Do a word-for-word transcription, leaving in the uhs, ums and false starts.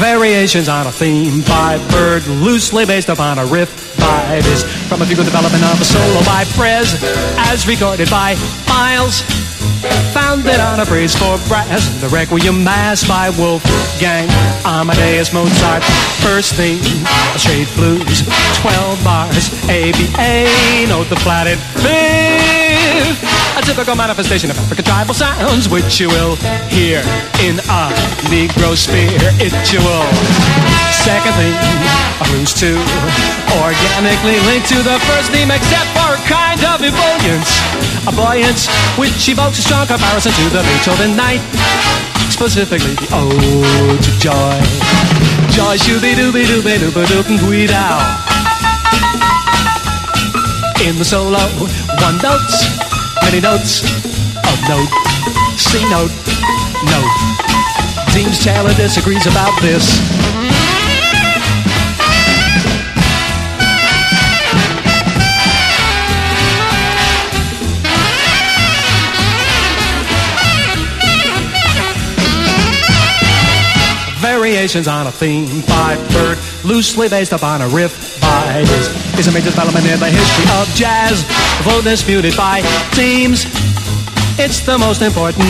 Variations on a theme by Bird, loosely based upon a riff by Biz, from a fugal development of a solo by Prez, as recorded by Miles, founded on a phrase for brass, the Requiem Mass by Wolfgang Amadeus Mozart. First theme, a straight blues, twelve bars, A B A, note the flatted fifth, a typical manifestation of African tribal sounds, which you will hear in a Negro sphere, it you will. Second theme, a blues two, organically linked to the first theme, except for a kind of ebullience, a buoyance which evokes a strong comparison to the Beethoven Night, specifically the Ode to Joy. Joy shooby dooby dooby dooby dooby dooby dow. In the solo, one notes, many notes of note, C note, note. James Taylor disagrees about this. Variations on a theme by Bird, loosely based upon a riff by Biz, is a major development in the history of jazz, though disputed by teams. It's the most important